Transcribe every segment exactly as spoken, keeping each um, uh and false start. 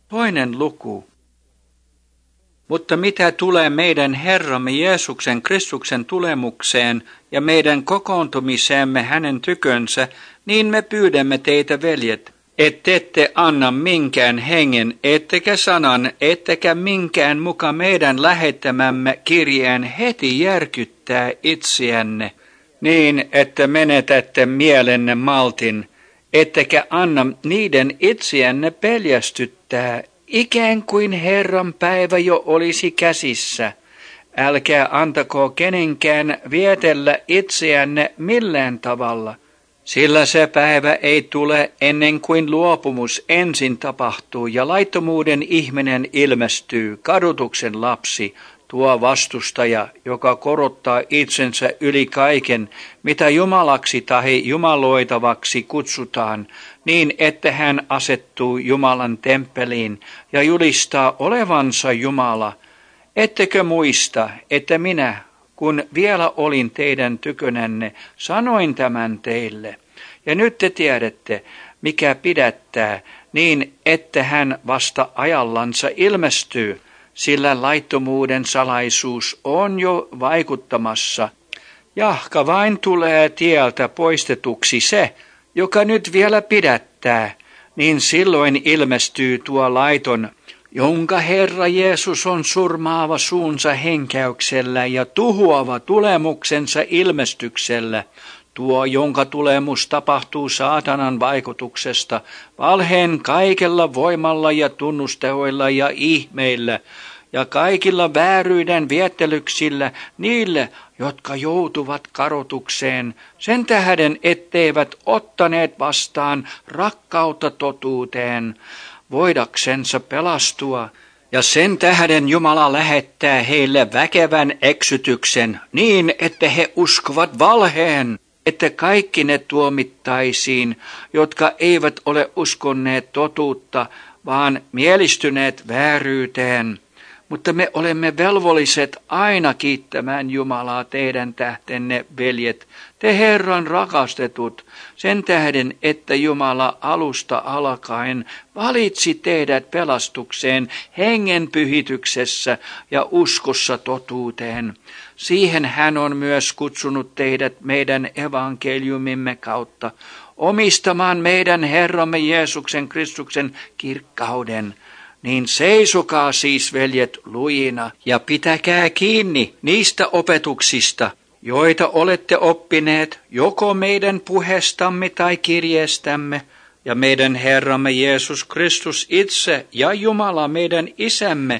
Toinen luku. Mutta mitä tulee meidän Herramme Jeesuksen Kristuksen tulemukseen ja meidän kokoontumiseemme hänen tykönsä, niin me pyydämme teitä, veljet, ettette anna minkään hengen, ettekä sanan, ettekä minkään muka meidän lähettämämme kirjeen heti järkyttää itseänne, niin että menetätte mielenne maltin, ettekä anna niiden itseänne peljästyttää, ikään kuin Herran päivä jo olisi käsissä. Älkää antako kenenkään vietellä itseänne millään tavalla, sillä se päivä ei tule ennen kuin luopumus ensin tapahtuu ja laittomuuden ihminen ilmestyy, kadutuksen lapsi, tuo vastustaja, joka korottaa itsensä yli kaiken, mitä jumalaksi tai jumaloitavaksi kutsutaan, niin että hän asettuu Jumalan temppeliin ja julistaa olevansa Jumala. Ettekö muista, että minä, kun vielä olin teidän tykönänne, sanoin tämän teille. Ja nyt te tiedätte, mikä pidättää, niin että hän vasta ajallansa ilmestyy, sillä laittomuuden salaisuus on jo vaikuttamassa. Jahka vain tulee tieltä poistetuksi se, joka nyt vielä pidättää, niin silloin ilmestyy tuo laiton, jonka Herra Jeesus on surmaava suunsa henkäyksellä ja tuhoava tulemuksensa ilmestyksellä, tuo, jonka tulemus tapahtuu saatanan vaikutuksesta, valheen kaikella voimalla ja tunnustehoilla ja ihmeillä, ja kaikilla vääryyden viettelyksillä niille, jotka joutuvat karotukseen, sen tähden etteivät ottaneet vastaan rakkautta totuuteen, voidaksensa pelastua. Ja sen tähden Jumala lähettää heille väkevän eksytyksen niin, että he uskovat valheen, että kaikki ne tuomittaisiin, jotka eivät ole uskonneet totuutta, vaan mielistyneet vääryyteen. Mutta me olemme velvolliset aina kiittämään Jumalaa teidän tähtenne, veljet, te Herran rakastetut, sen tähden, että Jumala alusta alkaen valitsi teidät pelastukseen hengen pyhityksessä ja uskossa totuuteen. Siihen hän on myös kutsunut teidät meidän evankeliumimme kautta omistamaan meidän Herramme Jeesuksen Kristuksen kirkkauden. Niin seisokaa siis, veljet, lujina ja pitäkää kiinni niistä opetuksista, joita olette oppineet joko meidän puheestamme tai kirjeestämme, ja meidän Herramme Jeesus Kristus itse ja Jumala meidän Isämme,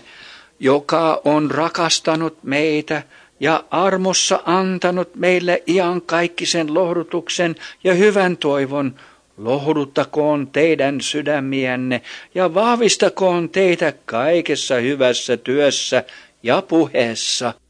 joka on rakastanut meitä ja armossa antanut meille iankaikkisen lohdutuksen ja hyvän toivon, lohduttakoon teidän sydämiänne ja vahvistakoon teitä kaikessa hyvässä työssä ja puheessa.